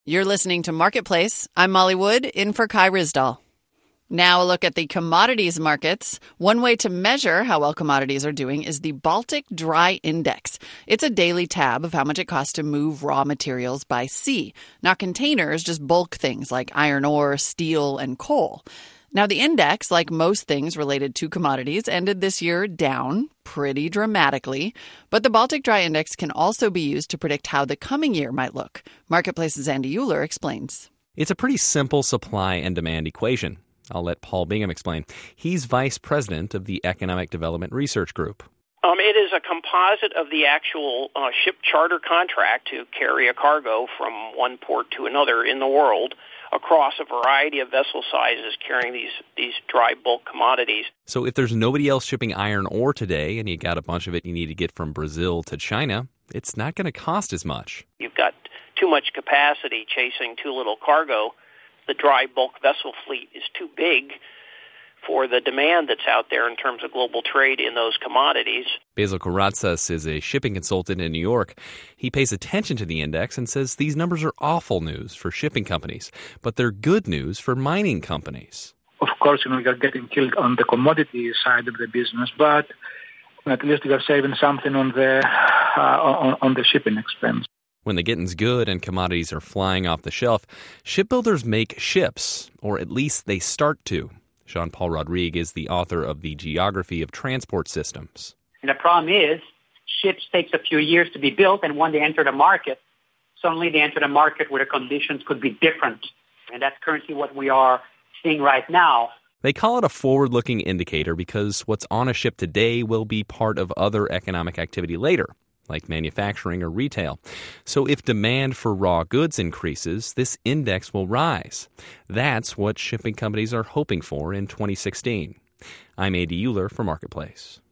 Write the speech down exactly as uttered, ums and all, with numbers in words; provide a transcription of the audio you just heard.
You're listening to Marketplace. I'm Molly Wood, in for Kai Rizdal. Now a look at the commodities markets. One way to measure how well commodities are doing is the Baltic Dry Index. It's a daily tab of how much it costs to move raw materials by sea. Not containers, just bulk things like iron ore, steel, and coal. Now, the index, like most things related to commodities, ended this year down pretty dramatically. But the Baltic Dry Index can also be used to predict how the coming year might look. Marketplace's Andy Euler explains. It's a pretty simple supply and demand equation. I'll let Paul Bingham explain. He's vice president of the Economic Development Research Group. Um, it is a composite of the actual uh, ship charter contract to carry a cargo from one port to another in the world across a variety of vessel sizes carrying these, these dry bulk commodities. So if there's nobody else shipping iron ore today and you got a bunch of it you need to get from Brazil to China, it's not going to cost as much. You've got too much capacity chasing too little cargo. The dry bulk vessel fleet is too big for the demand that's out there in terms of global trade in those commodities. Basil Karatsas is a shipping consultant in New York. He pays attention to the index and says these numbers are awful news for shipping companies, but they're good news for mining companies. Of course, you know, you're getting killed on the commodity side of the business, but at least you're saving something on the uh, on, on the shipping expense. When the getting's good and commodities are flying off the shelf, shipbuilders make ships, or at least they start to. Jean-Paul Rodrigue is the author of The Geography of Transport Systems. And the problem is, ships takes a few years to be built, and when they enter the market, suddenly they enter the market where the conditions could be different. And that's currently what we are seeing right now. They call it a forward-looking indicator because what's on a ship today will be part of other economic activity later, like manufacturing or retail. So if demand for raw goods increases, this index will rise. That's what shipping companies are hoping for in twenty sixteen. I'm Andy Euler for Marketplace.